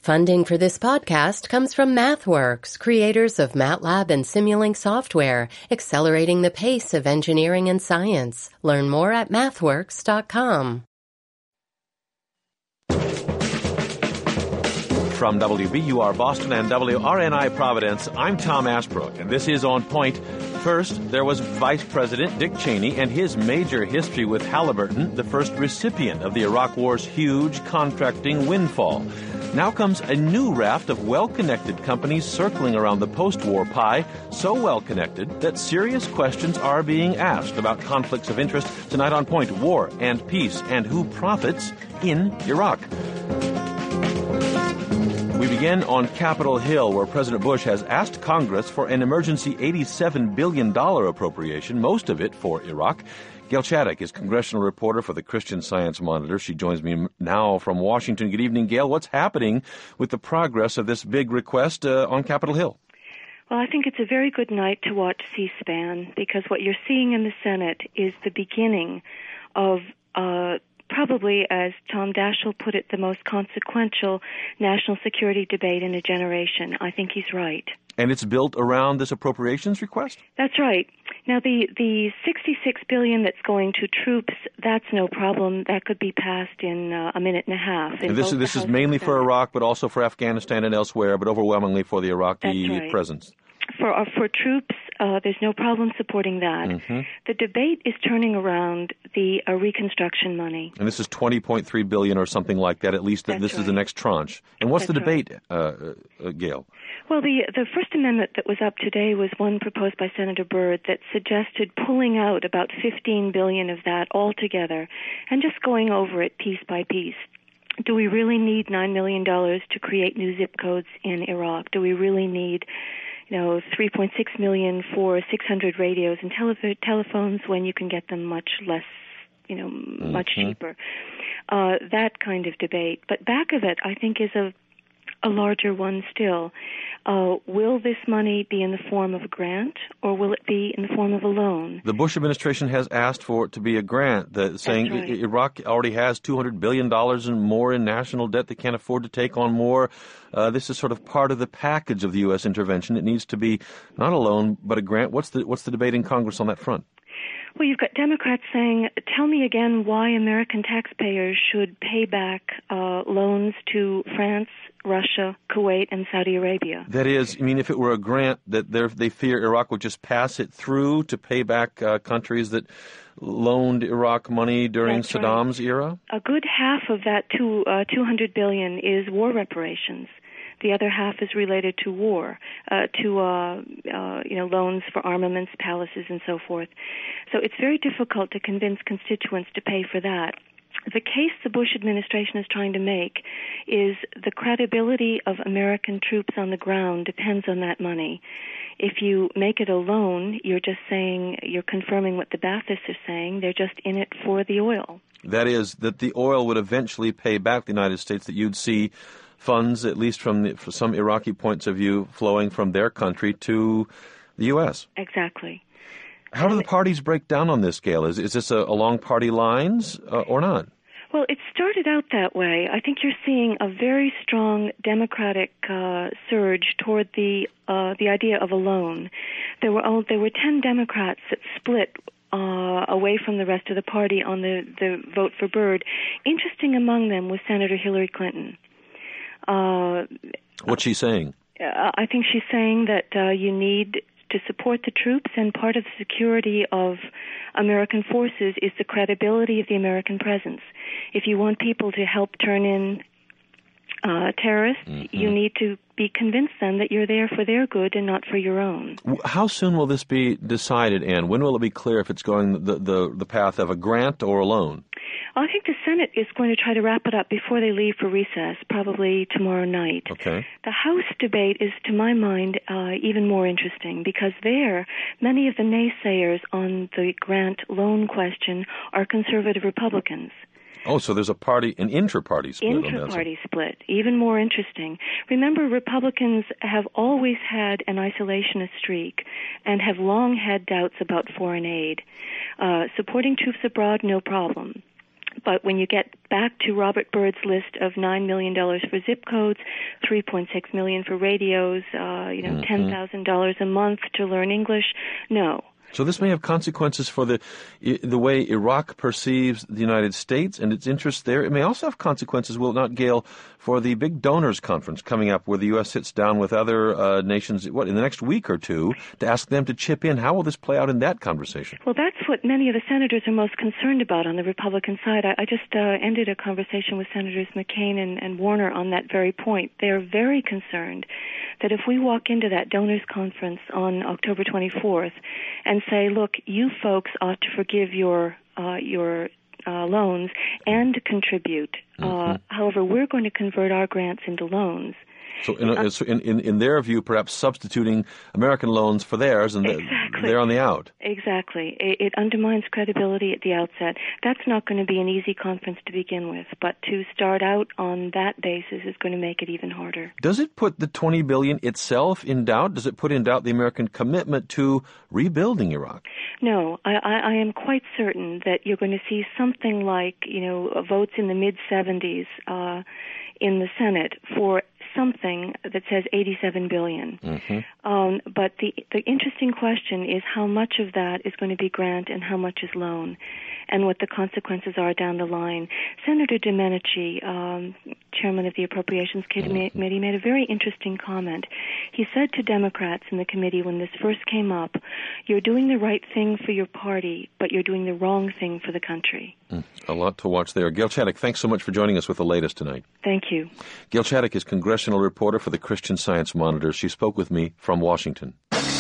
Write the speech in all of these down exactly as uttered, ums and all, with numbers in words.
Funding for this podcast comes from MathWorks, creators of MATLAB and Simulink software, accelerating the pace of engineering and science. Learn more at mathworks dot com. From W B U R Boston and W R N I Providence, I'm Tom Ashbrook, and this is On Point. First, there was Vice President Dick Cheney and his major history with Halliburton, the first recipient of the Iraq War's huge contracting windfall. Now comes a new raft of well-connected companies circling around the post-war pie, so well-connected that serious questions are being asked about conflicts of interest. Tonight on Point, war and peace and who profits in Iraq. We begin on Capitol Hill, where President Bush has asked Congress for an emergency eighty-seven billion dollars appropriation, most of it for Iraq. Gail Chaddock is congressional reporter for the Christian Science Monitor. She joins me now from Washington. Good evening, Gail. What's happening with the progress of this big request uh, on Capitol Hill? Well, I think it's a very good night to watch C-SPAN, because what you're seeing in the Senate is the beginning of uh, probably, as Tom Daschle put it, the most consequential national security debate in a generation. I think he's right. And it's built around this appropriations request? That's right. Now, the, the sixty-six billion dollars that's going to troops, that's no problem. That could be passed in uh, a minute and a half. And this is, this is mainly for Iraq, but also for Afghanistan and elsewhere, but overwhelmingly for the Iraqi right. presence. For uh, for troops, uh, there's no problem supporting that. Mm-hmm. The debate is turning around the uh, reconstruction money. And this is twenty point three billion dollars or something like that, at least. That this right. is the next tranche. And what's That's the debate, right. uh, uh, Gail? Well, the the First Amendment that was up today was one proposed by Senator Byrd that suggested pulling out about fifteen billion dollars of that altogether and just going over it piece by piece. Do we really need nine million dollars to create new zip codes in Iraq? Do we really need, you know, three point six million dollars for six hundred radios and tele- telephones when you can get them much less, you know, mm-hmm. much cheaper? Uh, that kind of debate. But back of it, I think, is a a larger one still. Uh, will this money be in the form of a grant, or will it be in the form of a loan? The Bush administration has asked for it to be a grant, that saying right. I- Iraq already has two hundred billion dollars and more in national debt. They can't afford to take on more. Uh, this is sort of part of the package of the U S intervention. It needs to be not a loan, but a grant. What's the, what's the debate in Congress on that front? Well, you've got Democrats saying, tell me again why American taxpayers should pay back uh, loans to France, Russia, Kuwait, and Saudi Arabia. That is, I mean, if it were a grant, that they fear Iraq would just pass it through to pay back uh, countries that loaned Iraq money during That's Saddam's right. era? A good half of that two, uh, two hundred billion dollars is war reparations. The other half is related to war, uh, to uh, uh, you know loans for armaments, palaces, and so forth. So it's very difficult to convince constituents to pay for that. The case the Bush administration is trying to make is the credibility of American troops on the ground depends on that money. If you make it a loan, you're just saying, you're confirming what the Baathists are saying. They're just in it for the oil. That is, that the oil would eventually pay back the United States, that you'd see funds, at least from, the, from some Iraqi points of view, flowing from their country to the U S. Exactly. How do the parties break down on this, Gail? Is, is this a, along party lines uh, or not? Well, it started out that way. I think you're seeing a very strong Democratic uh, surge toward the uh, the idea of a loan. There were oh, there were ten Democrats that split uh, away from the rest of the party on the, the vote for Byrd. Interesting among them was Senator Hillary Clinton. Uh, What's she saying? Uh, I think she's saying that uh, you need to support the troops, and part of the security of American forces is the credibility of the American presence. If you want people to help turn in uh, terrorists, mm-hmm. you need to be convinced then that you're there for their good and not for your own. How soon will this be decided, Ann? When will it be clear if it's going the, the, the path of a grant or a loan? I think the Senate is going to try to wrap it up before they leave for recess, probably tomorrow night. Okay. The House debate is, to my mind, uh, even more interesting, because there, many of the naysayers on the grant loan question are conservative Republicans. Oh, so there's a party, an inter-party split on that. Inter-party split, even more interesting. Remember, Republicans have always had an isolationist streak and have long had doubts about foreign aid. Uh, supporting troops abroad, no problem. But when you get back to Robert Byrd's list of nine million dollars for zip codes, three point six million dollars for radios, uh, you know, mm-hmm. ten thousand dollars a month to learn English, no. So this may have consequences for the the way Iraq perceives the United States and its interests there. It may also have consequences, will it not, Gail, for the big donors conference coming up where the U S sits down with other uh, nations, what, in the next week or two to ask them to chip in. How will this play out in that conversation? Well, that's what many of the senators are most concerned about on the Republican side. I, I just uh, ended a conversation with Senators McCain and, and Warner on that very point. They are very concerned that if we walk into that donors conference on October twenty-fourth and say, look, you folks ought to forgive your uh, your uh, loans and contribute. Mm-hmm. Uh, however, we're going to convert our grants into loans. So in, uh, so in, in, in their view, perhaps substituting American loans for theirs, and exactly. they're on the out. Exactly. It, it undermines credibility at the outset. That's not going to be an easy conference to begin with, but to start out on that basis is going to make it even harder. Does it put the twenty billion dollars itself in doubt? Does it put in doubt the American commitment to rebuilding Iraq? No, I, I, I am quite certain that you're going to see something like, you know, votes in the mid-seventies uh, in the Senate for something that says eighty-seven billion dollars. Mm-hmm. Um, but the the interesting question is how much of that is going to be grant and how much is loan, and what the consequences are down the line. Senator Domenici, um, chairman of the Appropriations Committee, mm-hmm. made a very interesting comment. He said to Democrats in the committee when this first came up, you're doing the right thing for your party, but you're doing the wrong thing for the country. Mm, a lot to watch there. Gail Chaddock, thanks so much for joining us with the latest tonight. Thank you. Gail Chaddock is congressional reporter for the Christian Science Monitor. She spoke with me from Washington.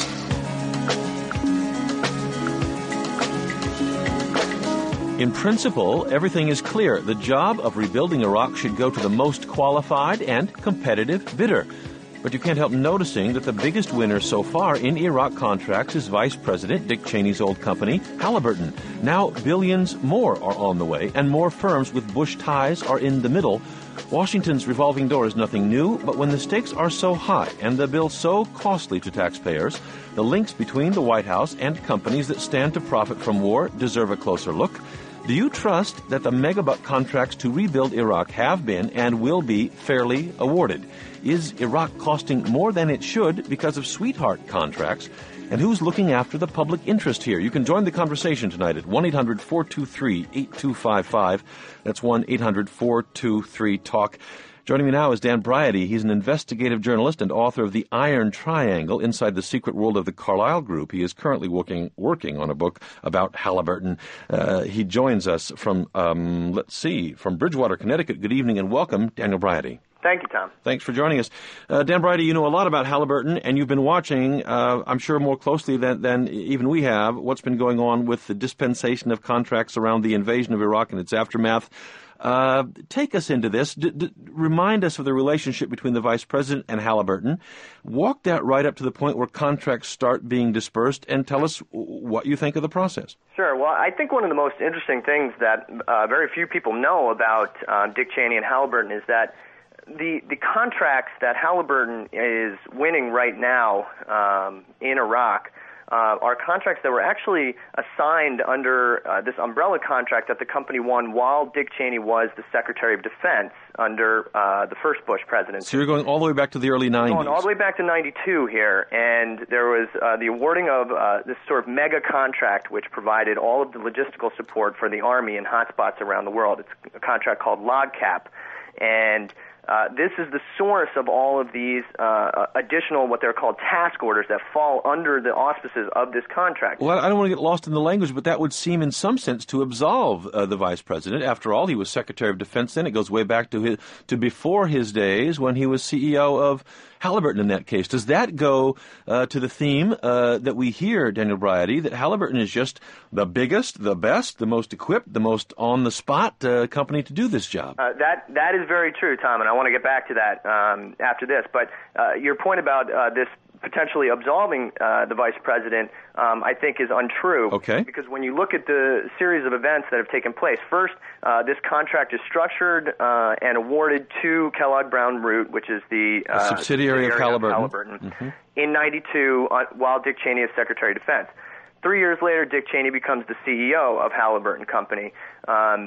In principle, everything is clear. The job of rebuilding Iraq should go to the most qualified and competitive bidder. But you can't help noticing that the biggest winner so far in Iraq contracts is Vice President Dick Cheney's old company, Halliburton. Now billions more are on the way, and more firms with Bush ties are in the middle. Washington's revolving door is nothing new, but when the stakes are so high and the bill so costly to taxpayers, the links between the White House and companies that stand to profit from war deserve a closer look. Do you trust that the megabuck contracts to rebuild Iraq have been and will be fairly awarded? Is Iraq costing more than it should because of sweetheart contracts? And who's looking after the public interest here? You can join the conversation tonight at one eight hundred four two three eight two five five. That's one eight hundred four two three talk. Joining me now is Dan Briety. He's an investigative journalist and author of The Iron Triangle, Inside the Secret World of the Carlyle Group. He is currently working working on a book about Halliburton. Uh, he joins us from, um, let's see, from Bridgewater, Connecticut. Good evening and welcome, Daniel Briety. Thank you, Tom. Thanks for joining us. Uh, Dan Briety, you know a lot about Halliburton, and you've been watching, uh, I'm sure more closely than, than even we have, what's been going on with the dispensation of contracts around the invasion of Iraq and its aftermath. Uh, take us into this. D- d- remind us of the relationship between the Vice President and Halliburton. Walk that right up to the point where contracts start being dispersed, and tell us what you think of the process. Sure. Well, I think one of the most interesting things that uh, very few people know about uh, Dick Cheney and Halliburton is that the the contracts that Halliburton is winning right now um, in Iraq Uh, are contracts that were actually assigned under uh, this umbrella contract that the company won while Dick Cheney was the Secretary of Defense under uh, the first Bush presidency. So you're going all the way back to the early nineties. Going all the way back to ninety-two here, and there was uh, the awarding of uh, this sort of mega contract which provided all of the logistical support for the Army in hotspots around the world. It's a contract called LOGCAP, and Uh, this is the source of all of these uh, additional, what they're called task orders that fall under the auspices of this contract. Well, I don't want to get lost in the language, but that would seem in some sense to absolve uh, the Vice President. After all, he was Secretary of Defense then. It goes way back to his, to before his days when he was C E O of Halliburton in that case. Does that go uh, to the theme uh, that we hear, Daniel Briety, that Halliburton is just the biggest, the best, the most equipped, the most on-the-spot uh, company to do this job? Uh, that that is very true, Tom, and I want to get back to that um, after this. But uh, your point about uh, this potentially absolving uh, the Vice President, um, I think, is untrue. Okay. Because when you look at the series of events that have taken place, first, uh, this contract is structured uh, and awarded to Kellogg Brown Root, which is the uh, subsidiary, subsidiary of Halliburton, of Halliburton mm-hmm. in ninety-two, uh, while Dick Cheney is Secretary of Defense. Three years later, Dick Cheney becomes the C E O of Halliburton Company. Um,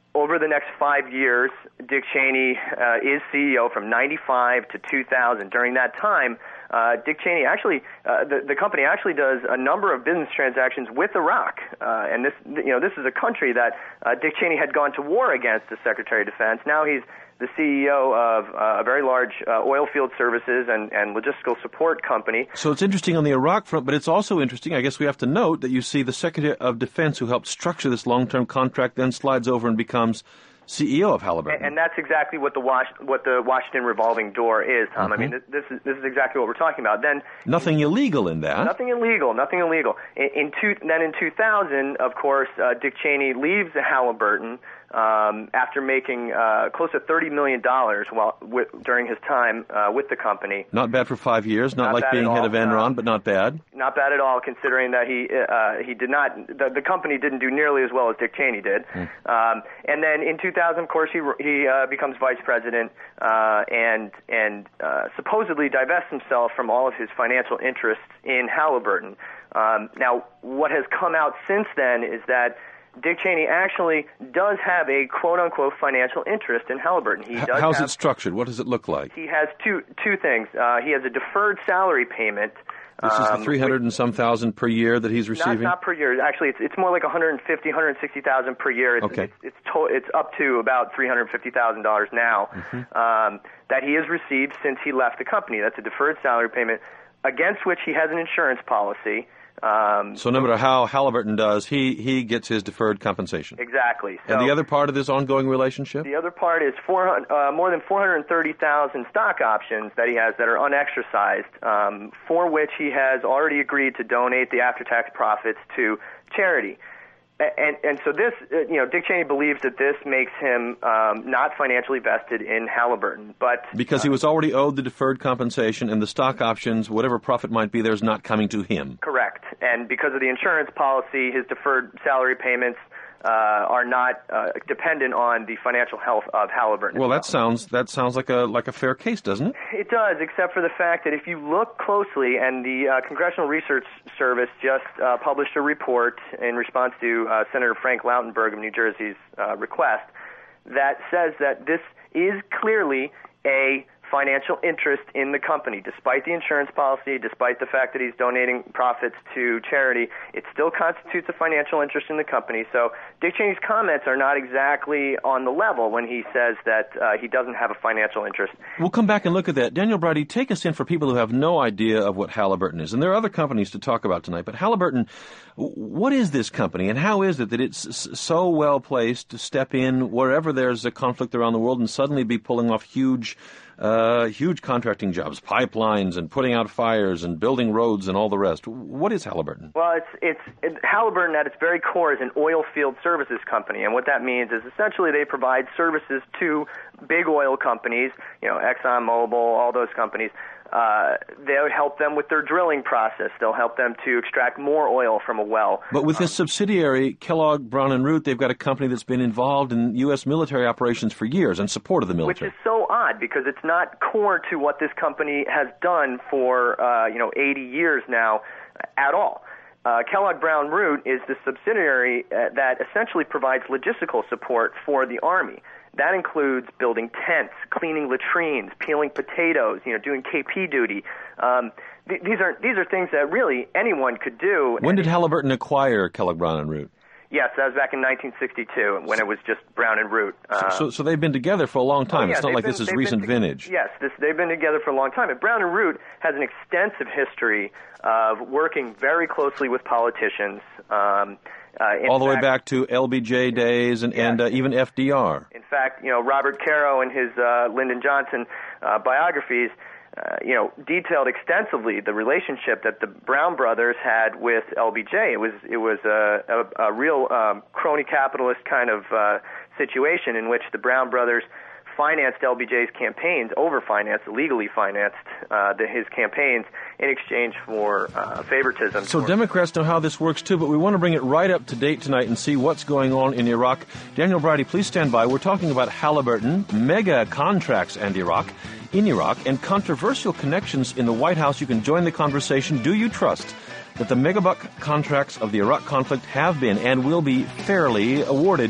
over the next five years, Dick Cheney uh, is C E O from ninety-five to two thousand. During that time, uh, Dick Cheney actually, uh, the, the company actually does a number of business transactions with Iraq. Uh, and this, you know, this is a country that uh, Dick Cheney had gone to war against as Secretary of Defense. Now he's the C E O of uh, a very large uh, oil field services and, and logistical support company. So it's interesting on the Iraq front, but it's also interesting, I guess we have to note, that you see the Secretary of Defense who helped structure this long-term contract then slides over and becomes C E O of Halliburton. And, and that's exactly what the Was- what the Washington revolving door is, Tom. Mm-hmm. I mean, this, this is this is exactly what we're talking about. Then nothing illegal in that. Nothing illegal. Nothing illegal. In, in two, then in two thousand, of course, uh, Dick Cheney leaves Halliburton um, after making uh, close to thirty million dollars while with, during his time uh, with the company. Not bad for five years. Not, not like being head all. of Enron, uh, but not bad. Not bad at all, considering that he uh, he did not the, the company didn't do nearly as well as Dick Cheney did. Mm. Um, and then in two thousand, of course, he he uh, becomes vice president uh, and and uh, supposedly divests himself from all of his financial interests in Halliburton. Um, now, what has come out since then is that Dick Cheney actually does have a quote-unquote financial interest in Halliburton. He does How's have, it structured? What does it look like? He has two two things. Uh, he has a deferred salary payment. This is the um, three hundred and some thousand per year that he's receiving? Not, not per year. Actually, it's it's more like one hundred fifty, one hundred sixty thousand per year. It's, okay. It's it's, to, it's up to about three hundred fifty thousand dollars now mm-hmm. um, that he has received since he left the company. That's a deferred salary payment against which he has an insurance policy. Um, so no matter how Halliburton does, he, he gets his deferred compensation. Exactly. So and the other part of this ongoing relationship? The other part is four, uh, more than four hundred thirty thousand stock options that he has that are unexercised, um, for which he has already agreed to donate the after-tax profits to charity. And and so this, you know, Dick Cheney believes that this makes him um, not financially vested in Halliburton, but because uh, he was already owed the deferred compensation and the stock options, whatever profit might be there, is not coming to him. Correct, and because of the insurance policy, his deferred salary payments uh, are not uh, dependent on the financial health of Halliburton. Well, that sounds that sounds like a like a fair case, doesn't it? It does, except for the fact that if you look closely, and the uh, Congressional Research Service just uh, published a report in response to uh, Senator Frank Lautenberg of New Jersey's uh, request that says that this is clearly a financial interest in the company. Despite the insurance policy, despite the fact that he's donating profits to charity, it still constitutes a financial interest in the company. So Dick Cheney's comments are not exactly on the level when he says that uh, he doesn't have a financial interest. We'll come back and look at that. Daniel Bridey, take us in for people who have no idea of what Halliburton is. And there are other companies to talk about tonight, but Halliburton, what is this company and how is it that it's so well placed to step in wherever there's a conflict around the world and suddenly be pulling off huge Uh, huge contracting jobs, pipelines, and putting out fires, and building roads, and all the rest? What is Halliburton? Well, it's it's it, Halliburton at its very core is an oil field services company, and what that means is essentially they provide services to big oil companies, you know, ExxonMobil, all those companies. Uh, they'll help them with their drilling process. They'll help them to extract more oil from a well. But with this subsidiary, Kellogg Brown and Root, they've got a company that's been involved in U S military operations for years and supported the military. Which is so odd because it's not core to what this company has done for, uh, you know, eighty years now at all. Uh, Kellogg Brown Root is the subsidiary uh, that essentially provides logistical support for the Army. That includes building tents, cleaning latrines, peeling potatoes, you know, doing K P duty. Um, th- these are these are things that really anyone could do. When did Halliburton acquire Kellogg Brown and Root? Yes, that was back in nineteen sixty-two when it was just Brown and Root. Uh, so, so they've been together for a long time. Oh, yeah, it's not like been, this is been recent to- vintage. Yes, this, they've been together for a long time. And Brown and Root has an extensive history of working very closely with politicians. Um, Uh, All the fact, way back to L B J days and, yes. and uh, even F D R. In fact, you know, Robert Caro in his uh, Lyndon Johnson uh, biographies, uh, you know, detailed extensively the relationship that the Brown brothers had with L B J. It was it was a, a, a real um, crony capitalist kind of uh, situation in which the Brown brothers financed L B J's campaigns, over-financed, illegally financed uh, the, his campaigns in exchange for uh, favoritism. So Democrats know how this works, too, but we want to bring it right up to date tonight and see what's going on in Iraq. Daniel Bridey, please stand by. We're talking about Halliburton, mega contracts and Iraq, in Iraq, and controversial connections in the White House. You can join the conversation. Do you trust that the megabuck contracts of the Iraq conflict have been and will be fairly awarded?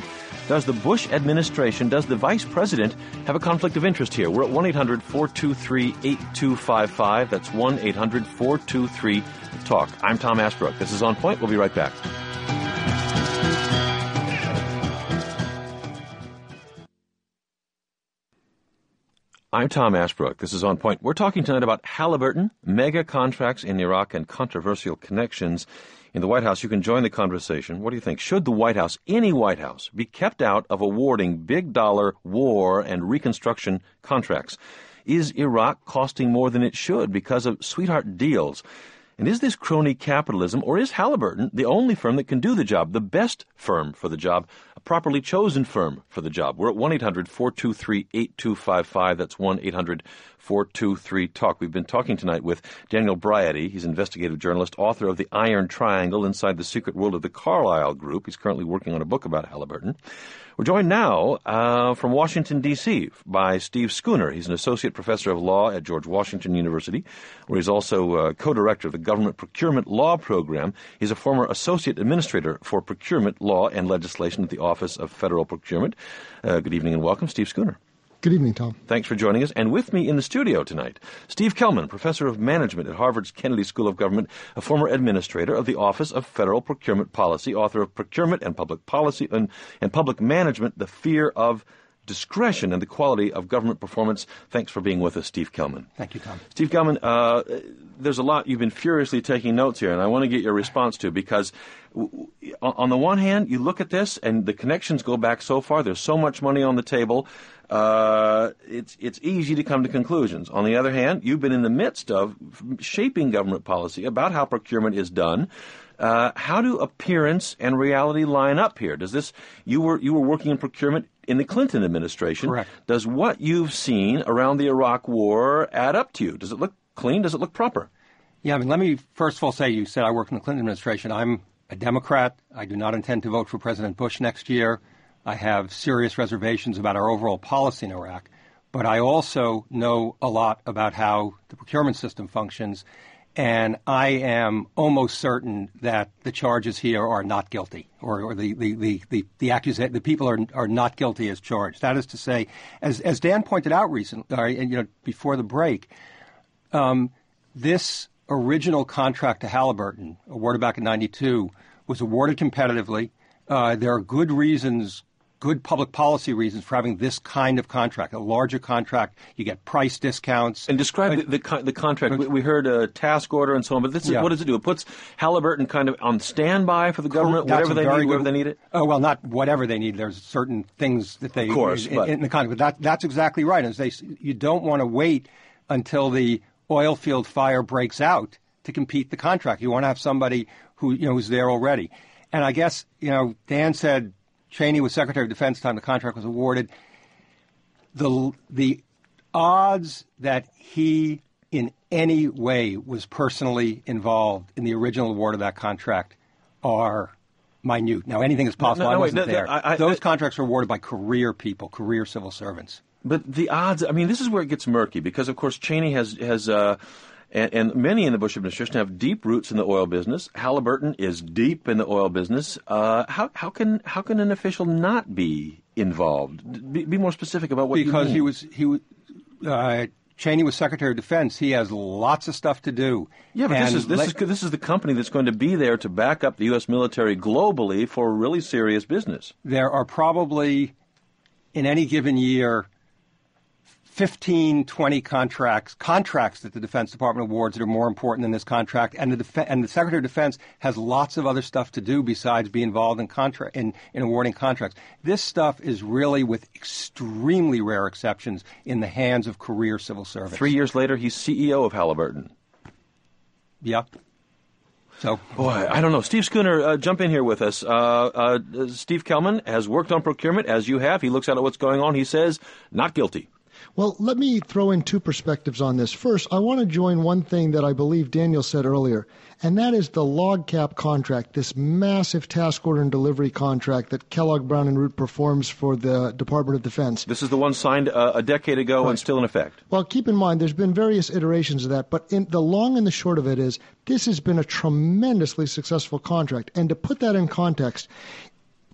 Does the Bush administration, does the vice president have a conflict of interest here? We're at one eight hundred four two three eight two five five. That's one eight hundred four two three talk. I'm Tom Ashbrook. This is On Point. We'll be right back. I'm Tom Ashbrook. This is On Point. We're talking tonight about Halliburton, mega contracts in Iraq, and controversial connections in the White House. You can join the conversation. What do you think? Should the White House, any White House, be kept out of awarding big-dollar war and reconstruction contracts? Is Iraq costing more than it should because of sweetheart deals? And is this crony capitalism, or is Halliburton the only firm that can do the job, the best firm for the job, a properly chosen firm for the job? We're at one eight hundred four two three eight two five five. That's one eight hundred four two three talk. We've been talking tonight with Daniel Briety. He's an investigative journalist, author of The Iron Triangle, Inside the Secret World of the Carlyle Group. He's currently working on a book about Halliburton. We're joined now uh, from Washington, D C by Steve Schooner. He's an associate professor of law at George Washington University, where he's also uh, co-director of the Government Procurement Law Program. He's a former associate administrator for procurement law and legislation at the Office of Federal Procurement. Uh, good evening and welcome, Steve Schooner. Good evening, Tom. Thanks for joining us. And with me in the studio tonight, Steve Kellman, professor of management at Harvard's Kennedy School of Government, a former administrator of the Office of Federal Procurement Policy, author of Procurement and Public Policy and, and Public Management, The Fear of Discretion and the Quality of Government Performance. Thanks for being with us, Steve Kellman. Thank you, Tom. Steve Kellman, uh, there's a lot you've been furiously taking notes here, and I want to get your response to, because w- on the one hand, you look at this, and the connections go back so far. There's so much money on the table. Uh, it's it's easy to come to conclusions. On the other hand, you've been in the midst of shaping government policy about how procurement is done. Uh, how do appearance and reality line up here? Does this you were you were working in procurement in the Clinton administration? Correct. Does what you've seen around the Iraq War add up to you? Does it look clean? Does it look proper? Yeah, I mean, let me first of all say, you said I work in the Clinton administration. I'm a Democrat. I do not intend to vote for President Bush next year. I have serious reservations about our overall policy in Iraq. But I also know a lot about how the procurement system functions, and I am almost certain that the charges here are not guilty, or, or the the the the, the, accusa- the people are are not guilty as charged. That is to say, as as Dan pointed out recently, uh, you know, before the break, um, this original contract to Halliburton, awarded back in ninety-two, was awarded competitively. Uh, there are good reasons. Good public policy reasons for having this kind of contract, a larger contract. You get price discounts. And describe uh, the, the the contract. We, we heard a task order and so on, but this is, yeah. What does it do? It puts Halliburton kind of on standby for the government, That's whatever they need, good, wherever they need it? Oh, well, not whatever they need. There's certain things that they of course, in, but. in the contract. But that, that's exactly right. As they, you don't want to wait until the oil field fire breaks out to compete the contract. You want to have somebody who you know who's there already. And I guess you know Dan said Cheney was Secretary of Defense at the time the contract was awarded. The the odds that he in any way was personally involved in the original award of that contract are minute. Now, anything is possible. No, no, I wasn't wait, no, there. no, I, I, Those I, contracts are awarded by career people, career civil servants. But the odds, I mean, this is where it gets murky because, of course, Cheney has has. Uh, And, and many in the Bush administration have deep roots in the oil business. Halliburton is deep in the oil business. Uh, how, how can how can an official not be involved? Be, be more specific about what because you mean. Because he was he uh, Cheney was Secretary of Defense. He has lots of stuff to do. Yeah, but and this is this le- is this is the company that's going to be there to back up the U S military globally for really serious business. There are probably in any given year fifteen, twenty contracts, contracts that the Defense Department awards that are more important than this contract, and the def- and the Secretary of Defense has lots of other stuff to do besides be involved in contra- in, in awarding contracts. This stuff is really, with extremely rare exceptions, in the hands of career civil servants. Three years later, he's C E O of Halliburton. Yeah. So, boy, I don't know. Steve Schooner, uh, jump in here with us. Uh, uh, Steve Kellman has worked on procurement, as you have. He looks out at what's going on. He says, not guilty. Well, let me throw in two perspectives on this. First, I want to join one thing that I believe Daniel said earlier, and that is the LOGCAP contract, this massive task order and delivery contract that Kellogg Brown and Root performs for the Department of Defense. This is the one signed uh, a decade ago right. and still in effect. Well, keep in mind, there's been various iterations of that, but in, the long and the short of it is this has been a tremendously successful contract. And to put that in context,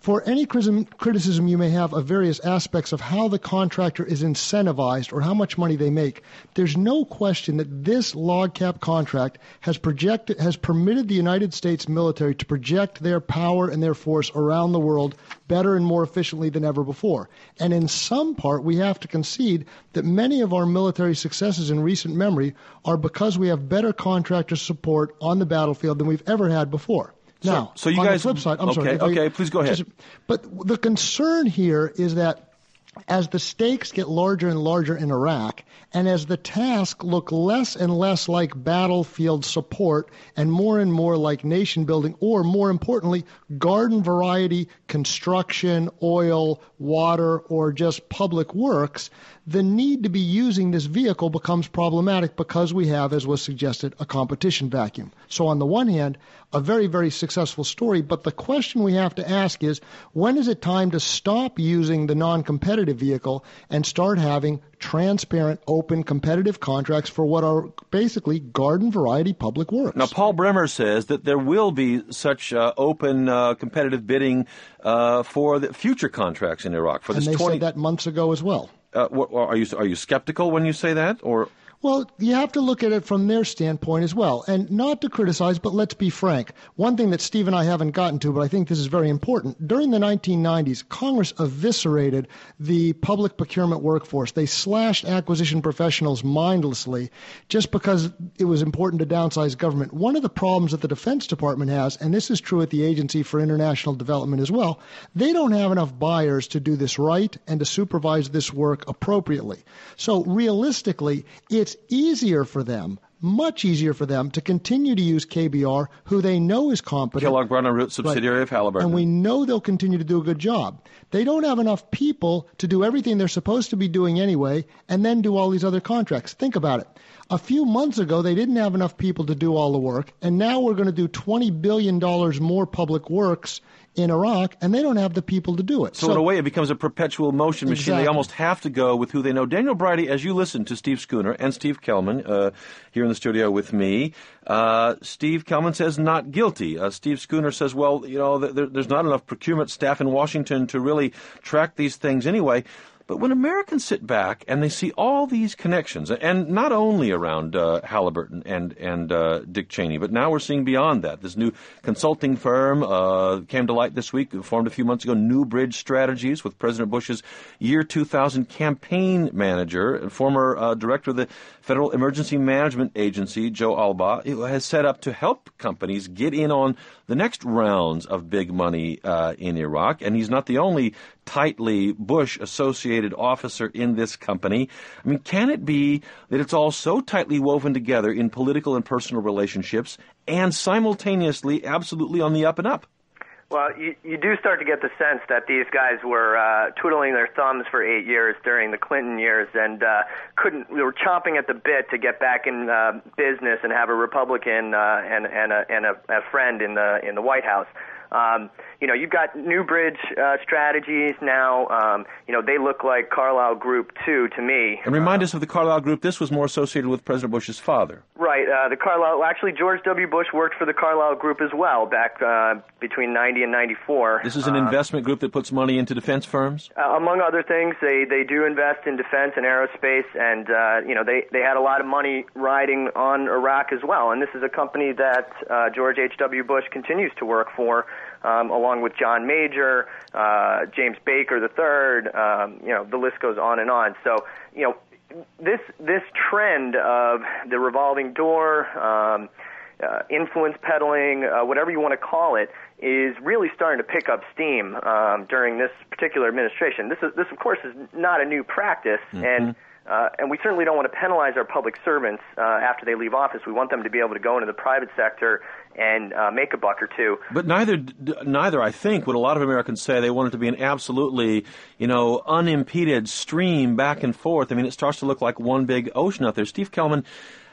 for any criticism you may have of various aspects of how the contractor is incentivized or how much money they make, there's no question that this log cap contract has projected, has permitted the United States military to project their power and their force around the world better and more efficiently than ever before. And in some part, we have to concede that many of our military successes in recent memory are because we have better contractor support on the battlefield than we've ever had before. Now, so, so you on guys, the flip side, I'm okay, sorry. okay, I, please go ahead. Just, but the concern here is that as the stakes get larger and larger in Iraq, and as the tasks look less and less like battlefield support and more and more like nation building, or more importantly, garden variety construction, oil, water, or just public works, the need to be using this vehicle becomes problematic because we have, as was suggested, a competition vacuum. So on the one hand, a very, very successful story, but the question we have to ask is, when is it time to stop using the non-competitive vehicle and start having transparent, open, competitive contracts for what are basically garden variety public works? Now, Paul Bremer says that there will be such uh, open, uh, competitive bidding uh, for the future contracts in Iraq. For this and they twenty said that months ago as well. Uh, what, are you are you skeptical when you say that, or? Well, you have to look at it from their standpoint as well. And not to criticize, but let's be frank. One thing that Steve and I haven't gotten to, but I think this is very important. During the nineteen nineties, Congress eviscerated the public procurement workforce. They slashed acquisition professionals mindlessly just because it was important to downsize government. One of the problems that the Defense Department has, and this is true at the Agency for International Development as well, they don't have enough buyers to do this right and to supervise this work appropriately. So realistically, it's easier for them, much easier for them, to continue to use K B R, who they know is competent. Kellogg Bronner Root, subsidiary right. of Halliburton. And we know they'll continue to do a good job. They don't have enough people to do everything they're supposed to be doing anyway, and then do all these other contracts. Think about it. A few months ago, they didn't have enough people to do all the work, and now we're going to do twenty billion dollars more public works in Iraq, and they don't have the people to do it. So, so in a way, it becomes a perpetual motion machine. Exactly. They almost have to go with who they know. Daniel Bridey, as you listen to Steve Schooner and Steve Kellman uh, here in the studio with me, uh, Steve Kellman says not guilty. Uh, Steve Schooner says, well, you know, there, there's not enough procurement staff in Washington to really track these things anyway. But when Americans sit back and they see all these connections, and not only around uh, Halliburton and and uh, Dick Cheney, but now we're seeing beyond that. This new consulting firm uh, came to light this week, formed a few months ago, Newbridge Strategies, with President Bush's year two thousand campaign manager and former uh, director of the Federal Emergency Management Agency, Joe Albaugh, who has set up to help companies get in on the next rounds of big money uh, in Iraq. And he's not the only tightly Bush-associated officer in this company. I mean, can it be that it's all so tightly woven together in political and personal relationships and simultaneously absolutely on the up and up? Well, you, you do start to get the sense that these guys were uh, twiddling their thumbs for eight years during the Clinton years and uh, couldn't. We were chomping at the bit to get back in uh, business and have a Republican uh, and and, a, and a, a friend in the in the White House. Um, you know, you've got Newbridge uh, Strategies now. Um, you know, they look like Carlyle Group too to me. And remind us of the Carlyle Group. This was more associated with President Bush's father. Right. Uh, the Carlyle. Well, actually, George W. Bush worked for the Carlyle Group as well back uh, between ninety and ninety-four. This is an uh, investment group that puts money into defense firms? Uh, among other things, they, they do invest in defense and aerospace, and uh, you know they, they had a lot of money riding on Iraq as well. And this is a company that uh, George H W. Bush continues to work for. Um, along with John Major, uh, James Baker the third, um, you know, the list goes on and on. So, you know, this this trend of the revolving door, um, uh, influence peddling, uh, whatever you want to call it, is really starting to pick up steam um, during this particular administration. This is this, of course, is not a new practice, mm-hmm. and. Uh, and we certainly don't want to penalize our public servants uh, after they leave office. We want them to be able to go into the private sector and uh, make a buck or two. But neither, neither, I think, would a lot of Americans say. They want it to be an absolutely, you know, unimpeded stream back and forth. I mean, it starts to look like one big ocean out there. Steve Kellman,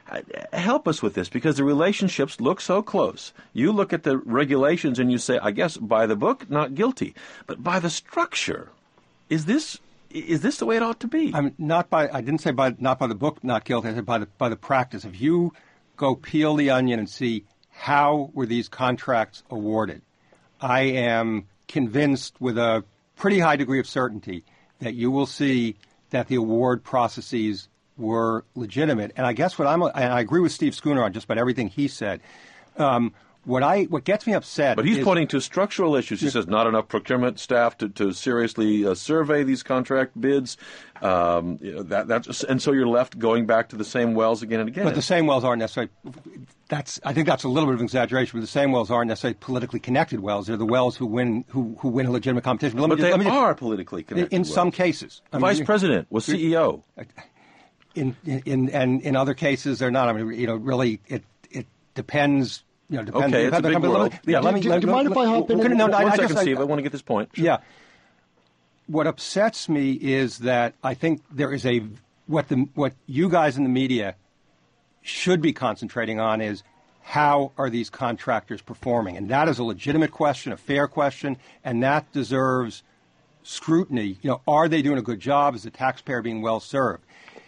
help us with this, because the relationships look so close. You look at the regulations and you say, I guess, by the book, not guilty. But by the structure, is this... Is this the way it ought to be? I'm not by. I didn't say by not by the book, not guilty. I said by the by the practice. If you go peel the onion and see how were these contracts awarded, I am convinced with a pretty high degree of certainty that you will see that the award processes were legitimate. And I guess what I'm, and I agree with Steve Schooner on just about everything he said. Um, What I what gets me upset, but he's is, pointing to structural issues. He says not enough procurement staff to, to seriously uh, survey these contract bids. Um, you know, that that's and so you're left going back to the same wells again and again. But the same wells aren't necessarily. That's I think that's a little bit of an exaggeration. But the same wells aren't necessarily politically connected wells. They're the wells who win who, who win a legitimate competition. But, let but me just, they let me just, are politically connected. In wells. some cases, the I vice mean, president was C E O. In in and in other cases, they're not. I mean, you know, really, it it depends. You know, depends, okay, depends it's a big world. Yeah, let me. Do, let, do you mind if I hop in? One, no, one I, I second, just, Steve. I, I want to get this point. Sure. Yeah. What upsets me is that I think there is a what the what you guys in the media should be concentrating on is how are these contractors performing, and that is a legitimate question, a fair question, and that deserves scrutiny. You know, are they doing a good job? Is the taxpayer being well served?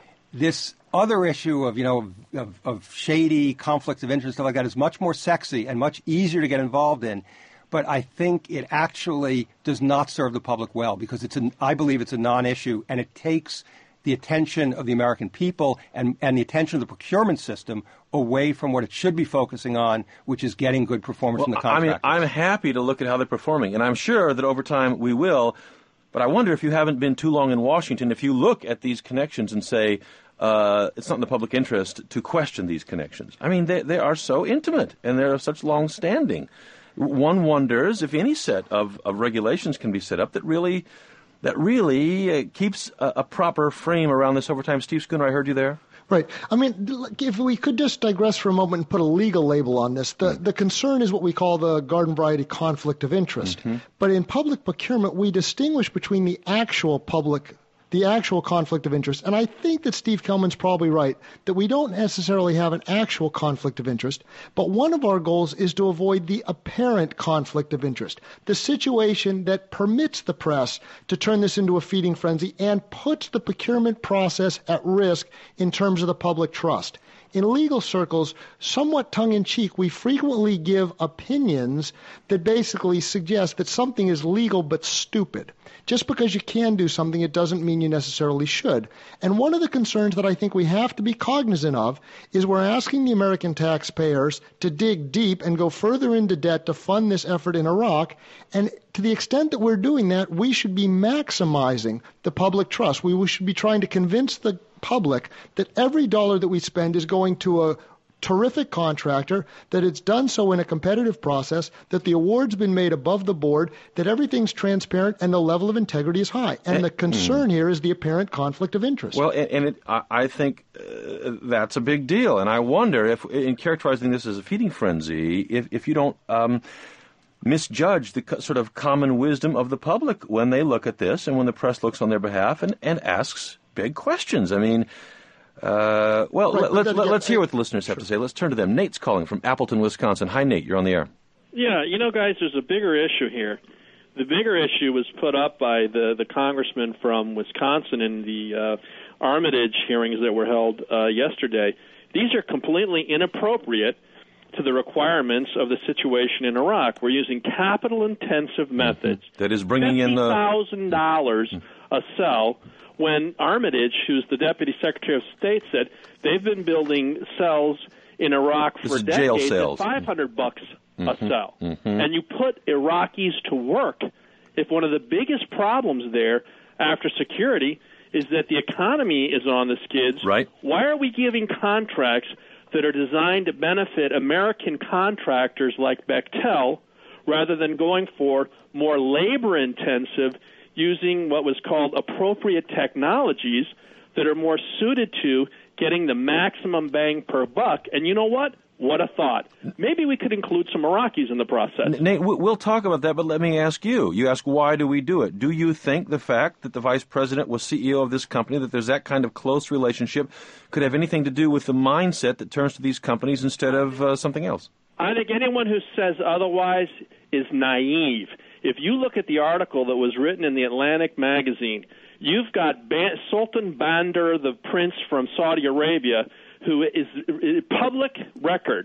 This other issue of, you know, of, of shady conflicts of interest, stuff like that, is much more sexy and much easier to get involved in. But I think it actually does not serve the public well because it's an, I believe it's a non-issue, and it takes the attention of the American people and, and the attention of the procurement system away from what it should be focusing on, which is getting good performance well, from the contractors. I mean, I'm happy to look at how they're performing, and I'm sure that over time we will. But I wonder if you haven't been too long in Washington, if you look at these connections and say, Uh, it's not in the public interest to question these connections. I mean, they, they are so intimate, and they're such long standing. One wonders if any set of, of regulations can be set up that really that really uh, keeps a, a proper frame around this over time. Steve Schooner, I heard you there. Right. I mean, if we could just digress for a moment and put a legal label on this, the, the concern is what we call the garden variety conflict of interest. Mm-hmm. But in public procurement, we distinguish between the actual public the actual conflict of interest. And I think that Steve Kelman's probably right, that we don't necessarily have an actual conflict of interest, but one of our goals is to avoid the apparent conflict of interest, the situation that permits the press to turn this into a feeding frenzy and puts the procurement process at risk in terms of the public trust. In legal circles, somewhat tongue-in-cheek, we frequently give opinions that basically suggest that something is legal but stupid. Just because you can do something, it doesn't mean you necessarily should. And one of the concerns that I think we have to be cognizant of is we're asking the American taxpayers to dig deep and go further into debt to fund this effort in Iraq. And to the extent that we're doing that, we should be maximizing the public trust. We, we should be trying to convince the public that every dollar that we spend is going to a terrific contractor, that it's done so in a competitive process, that the award's been made above the board, that everything's transparent, and the level of integrity is high. And, and the concern mm. here is the apparent conflict of interest. Well, and, and it, I, I think uh, that's a big deal. And I wonder if, in characterizing this as a feeding frenzy, if, if you don't um, misjudge the co- sort of common wisdom of the public when they look at this and when the press looks on their behalf and, and asks big questions. I mean, uh, well, right, let, let, again, let's hear what the listeners have sure. to say. Let's turn to them. Nate's calling from Appleton, Wisconsin. Hi, Nate. You're on the air. Yeah, you know, guys, there's a bigger issue here. The bigger issue was put up by the, the congressman from Wisconsin in the uh, Armitage hearings that were held uh, yesterday. These are completely inappropriate to the requirements of the situation in Iraq. We're using capital-intensive methods. That is bringing in the fifty thousand dollars a cell, when Armitage, who's the Deputy Secretary of State, said they've been building cells in Iraq for decades at five hundred bucks mm-hmm. a cell. Mm-hmm. And you put Iraqis to work. If one of the biggest problems there after security is that the economy is on the skids, right. Why are we giving contracts that are designed to benefit American contractors like Bechtel rather than going for more labor-intensive, using what was called appropriate technologies that are more suited to getting the maximum bang per buck? And you know what? What a thought. Maybe we could include some Iraqis in the process. Nate, we'll talk about that, but let me ask you. You ask, why do we do it? Do you think the fact that the vice president was C E O of this company, that there's that kind of close relationship, could have anything to do with the mindset that turns to these companies instead of uh, something else? I think anyone who says otherwise is naive. If you look at the article that was written in the Atlantic magazine, you've got Ban- Sultan Bandar, the prince from Saudi Arabia, who is public record.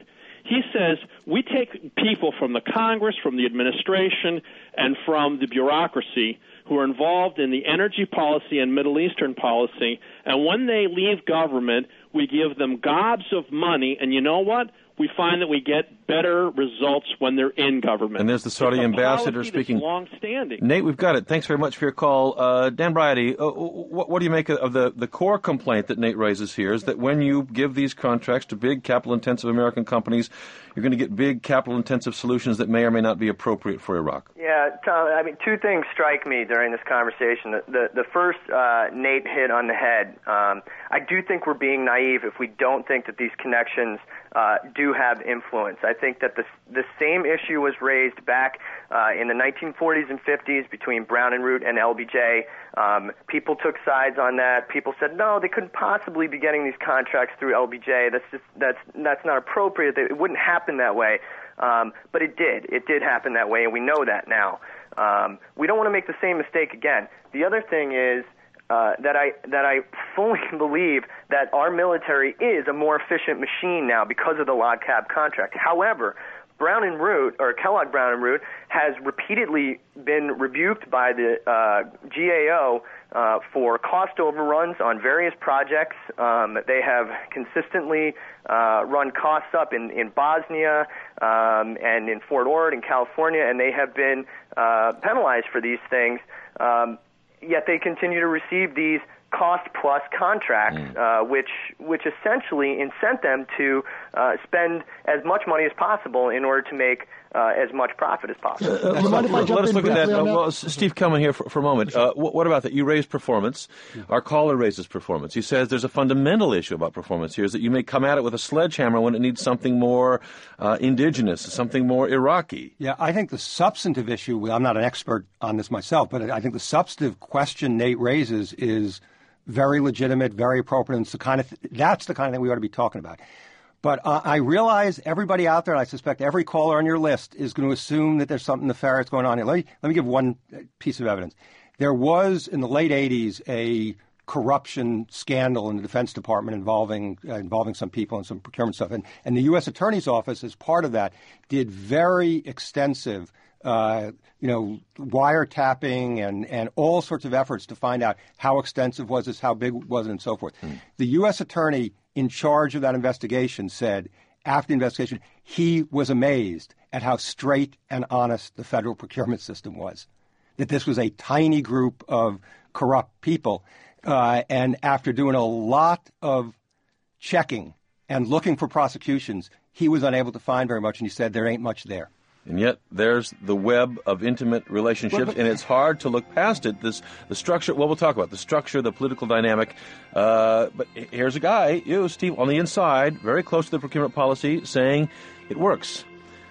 He says we take people from the Congress, from the administration, and from the bureaucracy who are involved in the energy policy and Middle Eastern policy, and when they leave government, we give them gobs of money, and you know what? We find that we get better results when they're in government. And there's the Saudi ambassador speaking. Long-standing. Nate, we've got it. Thanks very much for your call. Uh, Dan Briety, uh, what, what do you make of the, the core complaint that Nate raises here is that when you give these contracts to big capital-intensive American companies, you're going to get big capital-intensive solutions that may or may not be appropriate for Iraq? Yeah, Tom, I mean, two things strike me during this conversation. The, the, the first, uh, Nate hit on the head. Um, I do think we're being naive if we don't think that these connections uh, do have influence. I think that the, the same issue was raised back uh, in the nineteen forties and fifties between Brown and Root and L B J. Um, people took sides on that. People said, no, they couldn't possibly be getting these contracts through L B J. That's just that's that's not appropriate. It wouldn't happen that way. Um, but it did. It did happen that way, and we know that now. Um, we don't want to make the same mistake again. The other thing is uh, that I that I fully believe that our military is a more efficient machine now because of the log cab contract. However, Brown and Root, or Kellogg Brown and Root, has repeatedly been rebuked by the uh, G A O uh, for cost overruns on various projects. Um, they have consistently uh, run costs up in, in Bosnia um, and in Fort Ord in California, and they have been uh, penalized for these things. Um, yet they continue to receive these cost-plus contracts, mm. uh, which which essentially incent them to uh, spend as much money as possible in order to make uh, as much profit as possible. Uh, uh, let, let us look at that. Uh, well, Steve Kellman here for, for a moment. Uh, what, what about that? You raised performance. Yeah. Our caller raises performance. He says there's a fundamental issue about performance here, is that you may come at it with a sledgehammer when it needs something more uh, indigenous, something more Iraqi. Yeah, I think the substantive issue, I'm not an expert on this myself, but I think the substantive question Nate raises is very legitimate, very appropriate. And it's the kind of th- that's the kind of thing we ought to be talking about. But uh, I realize everybody out there, and I suspect every caller on your list, is going to assume that there's something nefarious going on here. Let me, let me give one piece of evidence. There was, in the late eighties, a corruption scandal in the Defense Department involving uh, involving some people and some procurement stuff. And, and the U S Attorney's Office, as part of that, did very extensive Uh, you know, wiretapping and, and all sorts of efforts to find out how extensive was this, how big was it, and so forth. Mm. The U S attorney in charge of that investigation said, after the investigation, he was amazed at how straight and honest the federal procurement system was, that this was a tiny group of corrupt people. Uh, and after doing a lot of checking and looking for prosecutions, he was unable to find very much, and he said there ain't much there. And yet there's the web of intimate relationships, well, but, and it's hard to look past it. This the structure, well, we'll talk about the structure, the political dynamic. Uh, but here's a guy, you, Steve, on the inside, very close to the procurement policy, saying it works.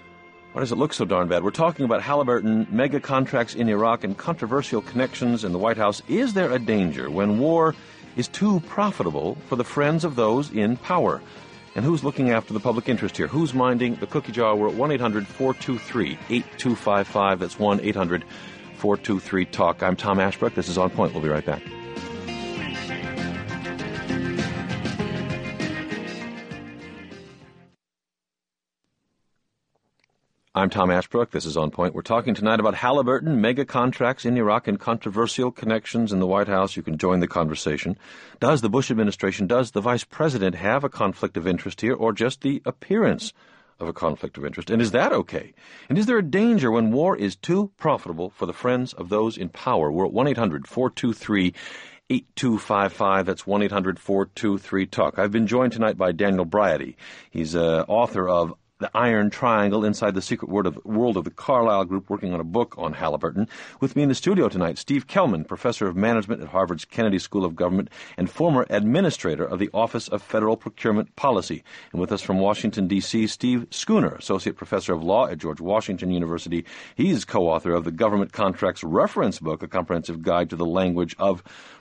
Why does it look so darn bad? We're talking about Halliburton, mega contracts in Iraq, and controversial connections in the White House. Is there a danger when war is too profitable for the friends of those in power? And who's looking after the public interest here? Who's minding the cookie jar? We're at one eight hundred four two three eight two five five. That's one eight hundred four two three talk. I'm Tom Ashbrook. This is On Point. We'll be right back. I'm Tom Ashbrook. This is On Point. We're talking tonight about Halliburton, mega contracts in Iraq, and controversial connections in the White House. You can join the conversation. Does the Bush administration, does the vice president have a conflict of interest here, or just the appearance of a conflict of interest? And is that okay? And is there a danger when war is too profitable for the friends of those in power? We're at one eight hundred four two three eight two five five. That's one eight hundred four two three talk. I've been joined tonight by Daniel Briety. He's uh, author of The Iron Triangle, Inside the Secret World of, World of the Carlyle Group, working on a book on Halliburton. With me in the studio tonight, Steve Kellman, professor of management at Harvard's Kennedy School of Government and former administrator of the Office of Federal Procurement Policy. And with us from Washington, D C, Steve Schooner, associate professor of law at George Washington University. He's co-author of the Government Contracts Reference Book, a comprehensive guide to the language of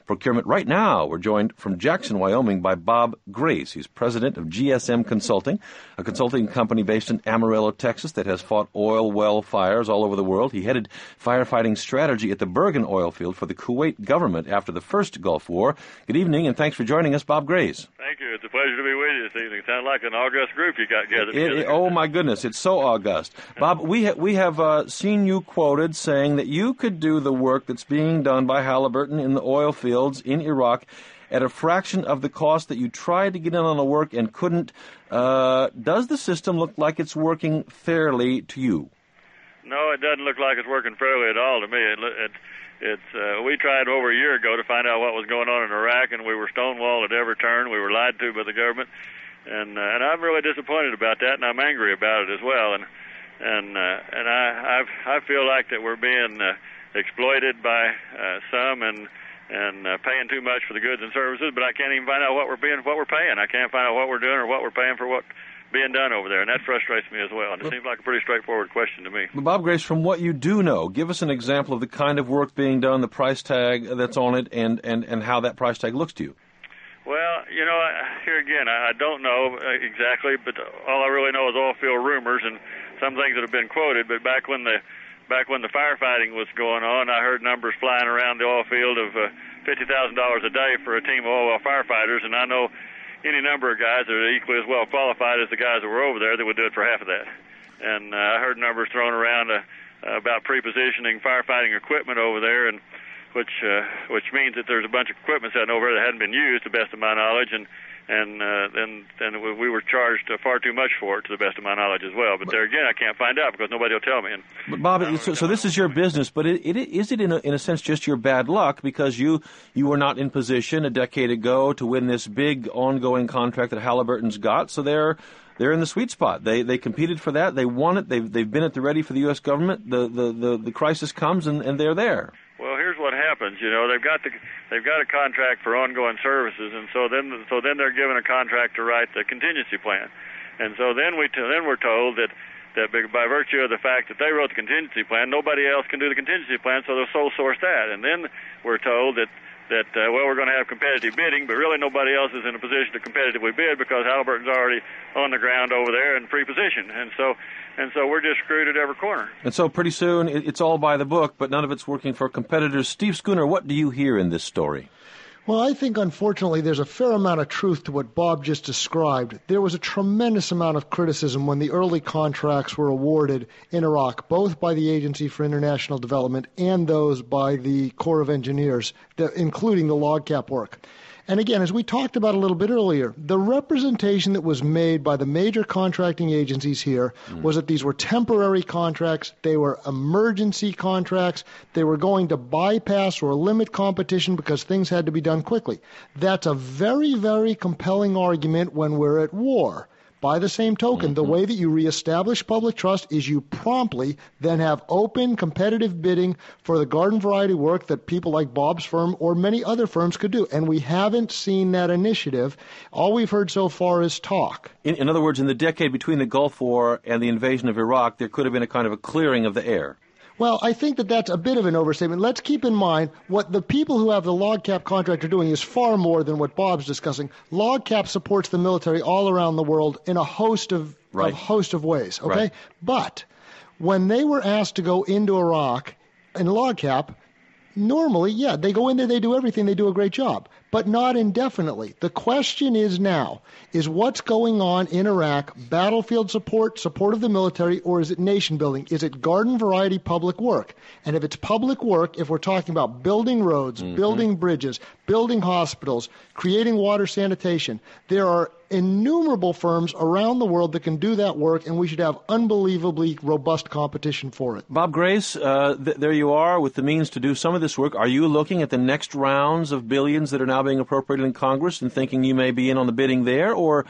procurement. Right now, we're joined from Jackson, Wyoming by Bob Grace. He's president of G S M Consulting, a consulting company based in Amarillo, Texas, that has fought oil well fires all over the world. He headed firefighting strategy at the Bergen oil field for the Kuwait government after the first Gulf War. Good evening, and thanks for joining us, Bob Grace. Thank you. It's a pleasure to be with you this evening. Sound like an august group you got gathered it, together. It, oh, my goodness. It's so august. Bob, we, ha- we have uh, seen you quoted saying that you could do the work that's being done by Halliburton in the oil fields in Iraq at a fraction of the cost that you tried to get in on the work and couldn't. Uh, does the system look like it's working fairly to you? No, it doesn't look like it's working fairly at all to me. It, it, it's uh, we tried over a year ago to find out what was going on in Iraq, and we were stonewalled at every turn. We were lied to by the government, and uh, and I'm really disappointed about that, and I'm angry about it as well. And and uh, and I I've, I feel like that we're being uh, exploited by uh, some and and uh, paying too much for the goods and services, but I can't even find out what we're being what we're paying. I can't find out what we're doing or what we're paying for what being done over there, and that frustrates me as well. And it seems like a pretty straightforward question to me. But Bob Grace, from what you do know, give us an example of the kind of work being done, the price tag that's on it, and, and, and how that price tag looks to you. Well, you know, here again, I don't know exactly, but all I really know is oil field rumors and some things that have been quoted. But back when the back when the firefighting was going on, I heard numbers flying around the oil field of uh, fifty thousand dollars a day for a team of oil well firefighters, and I know any number of guys that are equally as well qualified as the guys that were over there that would do it for half of that. And uh, I heard numbers thrown around uh, about pre-positioning firefighting equipment over there, and which uh, which means that there's a bunch of equipment sitting over there that hadn't been used, to the best of my knowledge, and and uh, then then we were charged uh, far too much for it, to the best of my knowledge as well. But there again, I can't find out because nobody will tell me. And but Bob, really so, so this is your business, but it, it, is it in a, in a sense just your bad luck because you you were not in position a decade ago to win this big ongoing contract that Halliburton's got? So they're they're in the sweet spot. They they competed for that. They won it. They've they've been at the ready for the U S government. The the the, the crisis comes and, and they're there. Well, here's what happens. You know, they've got the they've got a contract for ongoing services, and so then so then they're given a contract to write the contingency plan, and so then we t- then we're told that that by virtue of the fact that they wrote the contingency plan, nobody else can do the contingency plan, so they'll sole source that, and then we're told that. that, uh, well, we're going to have competitive bidding, but really nobody else is in a position to competitively bid because Halliburton's already on the ground over there in pre-position. And so and so we're just screwed at every corner. And so pretty soon it's all by the book, but none of it's working for competitors. Steve Schooner, what do you hear in this story? Well, I think, unfortunately, there's a fair amount of truth to what Bob just described. There was a tremendous amount of criticism when the early contracts were awarded in Iraq, both by the Agency for International Development and those by the Corps of Engineers, including the LOGCAP work. And again, as we talked about a little bit earlier, the representation that was made by the major contracting agencies here mm. was that these were temporary contracts, they were emergency contracts, they were going to bypass or limit competition because things had to be done quickly. That's a very, very compelling argument when we're at war. By the same token, mm-hmm. the way that you reestablish public trust is you promptly then have open, competitive bidding for the garden variety work that people like Bob's firm or many other firms could do. And we haven't seen that initiative. All we've heard so far is talk. In, in other words, in the decade between the Gulf War and the invasion of Iraq, there could have been a kind of a clearing of the air. Well, I think that that's a bit of an overstatement. Let's keep in mind what the people who have the LOGCAP contract are doing is far more than what Bob's discussing. LOGCAP supports the military all around the world in a host of, right. a host of ways, okay? Right. But when they were asked to go into Iraq in LOGCAP, normally, yeah, they go in there, they do everything, they do a great job, but not indefinitely. The question is now, is what's going on in Iraq battlefield support, support of the military, or is it nation building? Is it garden variety public work? And if it's public work, if we're talking about building roads, mm-hmm. building bridges, building hospitals, creating water sanitation, there are innumerable firms around the world that can do that work, and we should have unbelievably robust competition for it. Bob Grace, uh, th- there you are with the means to do some of this work. Are you looking at the next rounds of billions that are now being appropriated in Congress and thinking you may be in on the bidding there, or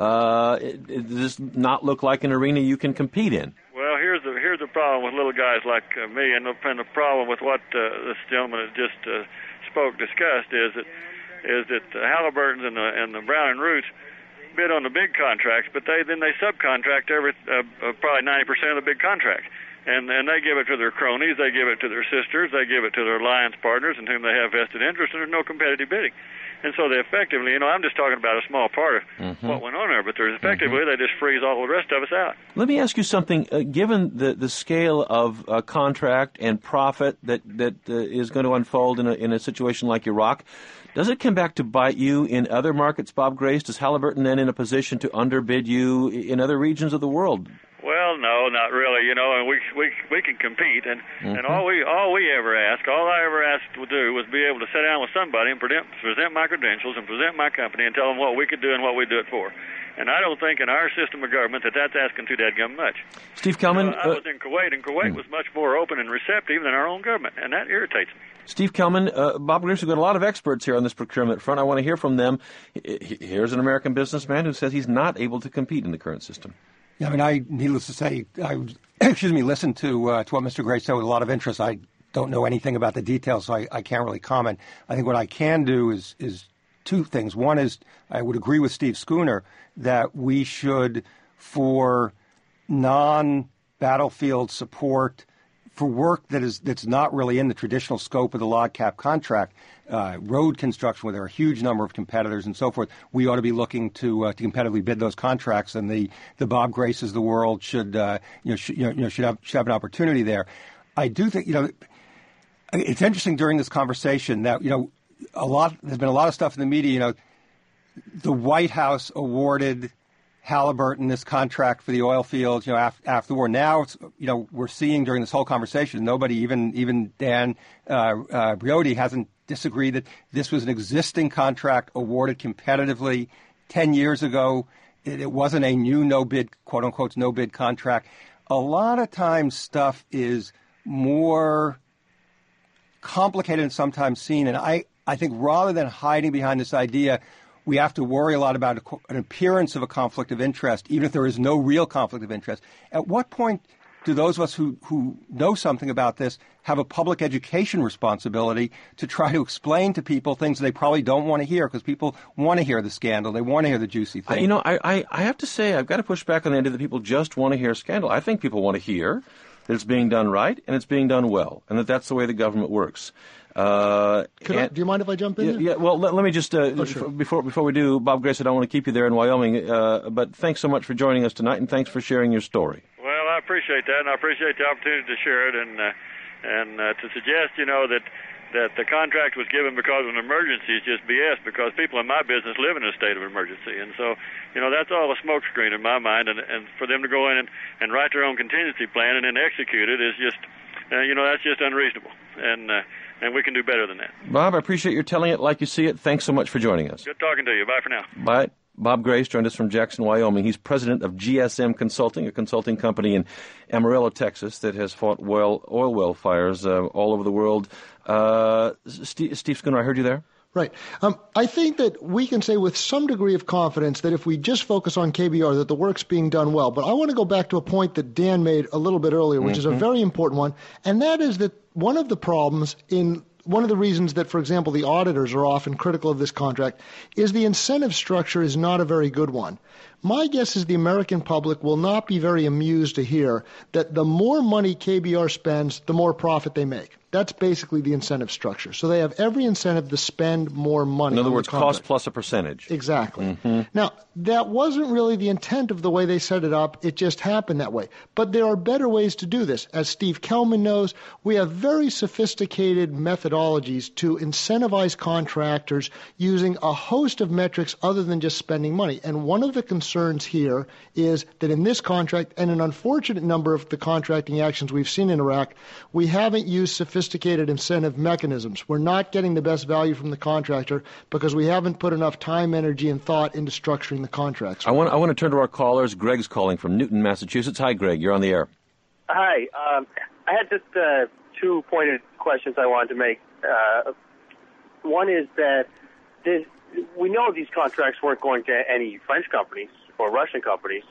uh, it, it, does this not look like an arena you can compete in? Well, here's the here's the problem with little guys like uh, me, and the, and the problem with what uh, this gentleman that just uh, spoke discussed is that is that uh, Halliburton's and the and the Brown and Roots bid on the big contracts, but they then they subcontract every uh, uh, probably ninety percent of the big contracts. And, and they give it to their cronies, they give it to their sisters, they give it to their alliance partners in whom they have vested interest, and there's no competitive bidding. And so they effectively, you know, I'm just talking about a small part of mm-hmm. what went on there, but there's effectively mm-hmm. they just freeze all the rest of us out. Let me ask you something. Uh, given the, the scale of uh, contract and profit that, that uh, is going to unfold in a, in a situation like Iraq, does it come back to bite you in other markets, Bob Grace? Does Halliburton then in a position to underbid you in other regions of the world? Well, no, not really. You know, and we we we can compete, and mm-hmm. and all we all we ever ask, all I ever asked to do was be able to sit down with somebody and present present my credentials and present my company and tell them what we could do and what we do it for. And I don't think in our system of government that that's asking too dadgum much. Steve Kelman, you know, I was in Kuwait, and Kuwait mm. was much more open and receptive than our own government, and that irritates me. Steve Kelman, uh, Bob Grace, we've got a lot of experts here on this procurement front. I want to hear from them. Here's an American businessman who says he's not able to compete in the current system. Yeah, I mean, I, needless to say, I, excuse me, listened to, uh, to what Mister Grace said with a lot of interest. I don't know anything about the details, so I, I can't really comment. I think what I can do is, is two things. One is I would agree with Steve Schooner that we should, for non-battlefield support, for work that is that's not really in the traditional scope of the log cap contract, uh, road construction, where there are a huge number of competitors and so forth, we ought to be looking to uh, to competitively bid those contracts, and the, the Bob Graces of the world should uh, you know should, you know should have should have an opportunity there. I do think you know it's interesting during this conversation that you know a lot there's been a lot of stuff in the media. You know, the White House awarded Halliburton this contract for the oil fields, you know, after, after the war. Now, it's, you know, we're seeing during this whole conversation, nobody, even even Dan uh, uh, Briotti, hasn't disagreed that this was an existing contract awarded competitively ten years ago. It, it wasn't a new no-bid, quote-unquote, no-bid contract. A lot of times stuff is more complicated and sometimes seen, and I, I think rather than hiding behind this idea, we have to worry a lot about an appearance of a conflict of interest, even if there is no real conflict of interest. At what point do those of us who, who know something about this have a public education responsibility to try to explain to people things they probably don't want to hear, because people want to hear the scandal, they want to hear the juicy thing? You know, I, I, I have to say, I've got to push back on the idea that people just want to hear scandal. I think people want to hear that it's being done right and it's being done well, and that that's the way the government works. Uh, Could I, do you mind if I jump in? Yeah, yeah well, let, let me just, uh, oh, sure. before before we do, Bob Grace, I don't want to keep you there in Wyoming, uh, but thanks so much for joining us tonight, and thanks for sharing your story. Well, I appreciate that, and I appreciate the opportunity to share it, and uh, and uh, to suggest, you know, that, that the contract was given because of an emergency is just B S, because people in my business live in a state of emergency, and so, you know, that's all a smokescreen in my mind, and, and for them to go in and, and write their own contingency plan and then execute it is just, uh, you know, that's just unreasonable, and uh, and we can do better than that. Bob, I appreciate your telling it like you see it. Thanks so much for joining us. Good talking to you. Bye for now. Bye. Bob Grace joined us from Jackson, Wyoming. He's president of G S M Consulting, a consulting company in Amarillo, Texas, that has fought oil, oil well fires uh, all over the world. Uh, Steve, Steve Schooner, I heard you there. Right. Um, I think that we can say with some degree of confidence that if we just focus on K B R, that the work's being done well. But I want to go back to a point that Dan made a little bit earlier, which mm-hmm. is a very important one, and that is that one of the problems in one of the reasons that, for example, the auditors are often critical of this contract is the incentive structure is not a very good one. My guess is the American public will not be very amused to hear that the more money K B R spends, the more profit they make. That's basically the incentive structure. So they have every incentive to spend more money. In other words, cost plus a percentage. Exactly. Mm-hmm. Now, that wasn't really the intent of the way they set it up. It just happened that way. But there are better ways to do this. As Steve Kelman knows, we have very sophisticated methodologies to incentivize contractors using a host of metrics other than just spending money. And one of the concerns here is that in this contract, and an unfortunate number of the contracting actions we've seen in Iraq, we haven't used sophisticated sophisticated incentive mechanisms. We're not getting the best value from the contractor because we haven't put enough time, energy, and thought into structuring the contracts. I want I want to turn to our callers. Greg's calling from Newton, Massachusetts. Hi, Greg. You're on the air. Hi. Um, I had just uh, two pointed questions I wanted to make. Uh, one is that this, we know these contracts weren't going to any French companies or Russian companies.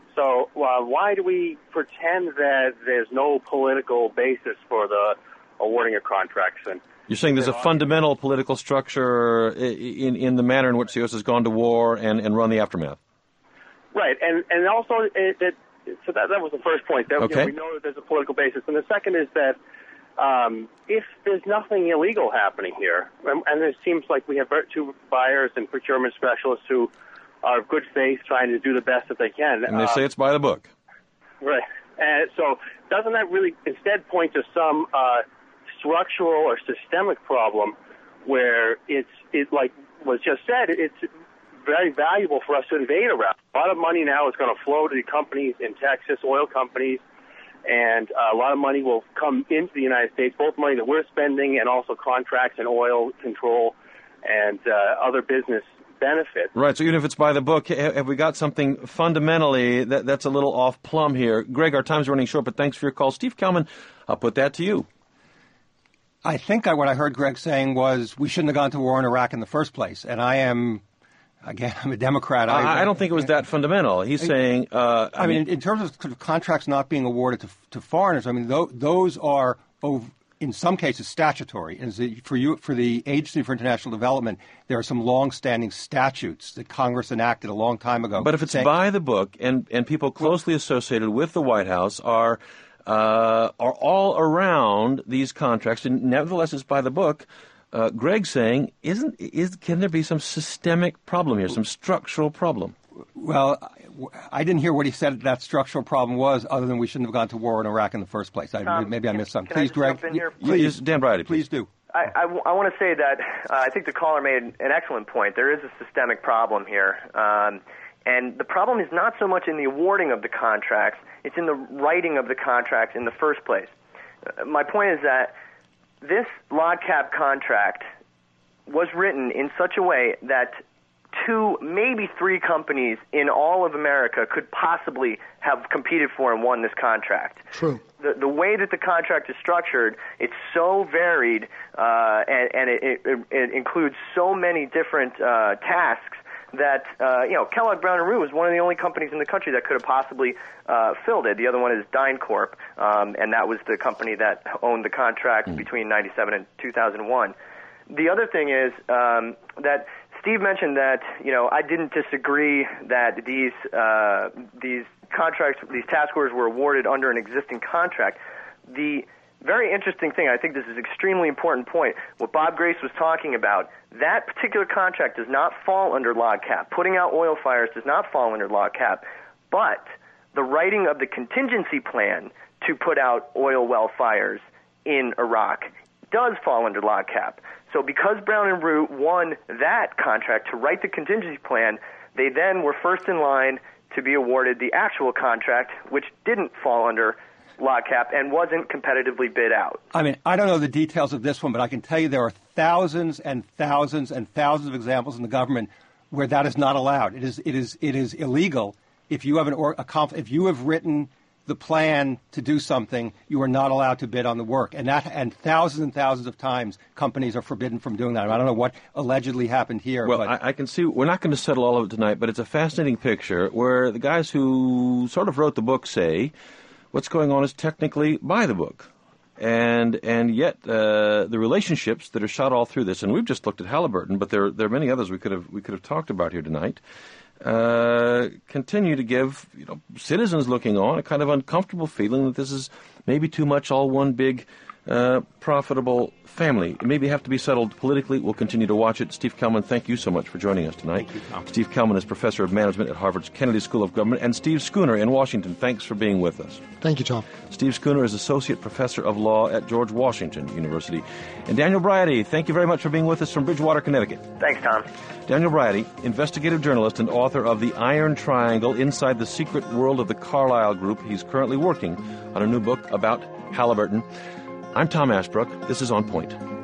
So uh, why do we pretend that there's no political basis for the awarding of contracts? And you're saying there's a fundamental political structure in in the manner in which the U S has gone to war and, and run the aftermath. Right, and and also it, that so that that was the first point. That okay. you know, we know that there's a political basis, and the second is that um, if there's nothing illegal happening here, and, and it seems like we have two buyers and procurement specialists who are of good faith, trying to do the best that they can, and they um, say it's by the book, right? And so, doesn't that really instead point to some uh, structural or systemic problem where it's it like was just said, it's very valuable for us to invade Iraq. A lot of money now is going to flow to the companies in Texas, oil companies, and uh, a lot of money will come into the United States, both money that we're spending and also contracts and oil control and uh, other business benefits. Right, so even if it's by the book, have we got something fundamentally that, that's a little off plumb here? Greg, our time's running short, but thanks for your call. Steve Kelman, I'll put that to you. I think I, what I heard Greg saying was we shouldn't have gone to war in Iraq in the first place, and I am... Again, I'm a Democrat. I, I don't think it was that fundamental. He's saying... Uh, I, I mean, in, in terms of, sort of contracts not being awarded to, to foreigners, I mean, th- those are, over, in some cases, statutory. And for you, for the Agency for International Development, there are some long-standing statutes that Congress enacted a long time ago. But if it's saying, by the book, and, and people closely associated with the White House are uh, are all around these contracts, and nevertheless it's by the book... Uh, Greg saying, isn't is can there be some systemic problem here, some structural problem? Well, I didn't hear what he said that structural problem was, other than we shouldn't have gone to war in Iraq in the first place. I, um, maybe I missed something. Can Please, I Greg. Jump in here? Please, Dan Bridie, please. Please do. I, I, I want to say that uh, I think the caller made an excellent point. There is a systemic problem here. Um, and the problem is not so much in the awarding of the contracts, it's in the writing of the contracts in the first place. Uh, my point is that this LOGCAP contract was written in such a way that two, maybe three companies in all of America could possibly have competed for and won this contract. True. The, the way that the contract is structured, it's so varied, uh, and, and it, it, it includes so many different uh, tasks that, uh, you know, Kellogg Brown and Root was one of the only companies in the country that could have possibly uh, filled it. The other one is DynCorp, um, and that was the company that owned the contract mm. between ninety-seven and two thousand one. The other thing is um, that Steve mentioned that, you know, I didn't disagree that these uh, these contracts, these task orders were awarded under an existing contract. The very interesting thing, I think this is an extremely important point, what Bob Grace was talking about, that particular contract does not fall under LOGCAP. Putting out oil fires does not fall under LOGCAP, but the writing of the contingency plan to put out oil well fires in Iraq does fall under LOGCAP. So because Brown and Root won that contract to write the contingency plan, they then were first in line to be awarded the actual contract, which didn't fall under LOGCAP and wasn't competitively bid out. I mean, I don't know the details of this one, but I can tell you there are thousands and thousands and thousands of examples in the government where that is not allowed. It is it is it is illegal if you have an or, a conf, if you have written the plan to do something, you are not allowed to bid on the work. And that and thousands and thousands of times companies are forbidden from doing that. I don't know what allegedly happened here. Well, but I, I can see we're not going to settle all of it tonight, but it's a fascinating picture where the guys who sort of wrote the book say what's going on is technically by the book. And and yet uh, the relationships that are shot all through this, and we've just looked at Halliburton, but there there are many others we could have we could have talked about here tonight. Uh, continue to give you know citizens looking on a kind of uncomfortable feeling that this is maybe too much all one big uh, profitable family. It maybe have to be settled politically. We'll continue to watch it. Steve Kelman, thank you so much for joining us tonight. Thank you, Tom. Steve Kelman is professor of management at Harvard's Kennedy School of Government, and Steve Schooner in Washington. Thanks for being with us. Thank you, Tom. Steve Schooner is associate professor of law at George Washington University. And Daniel Bridie, thank you very much for being with us from Bridgewater, Connecticut. Thanks, Tom. Daniel Bridie, investigative journalist and author of The Iron Triangle, Inside the Secret World of the Carlyle Group. He's currently working on a new book about Halliburton. I'm Tom Ashbrook. This is On Point.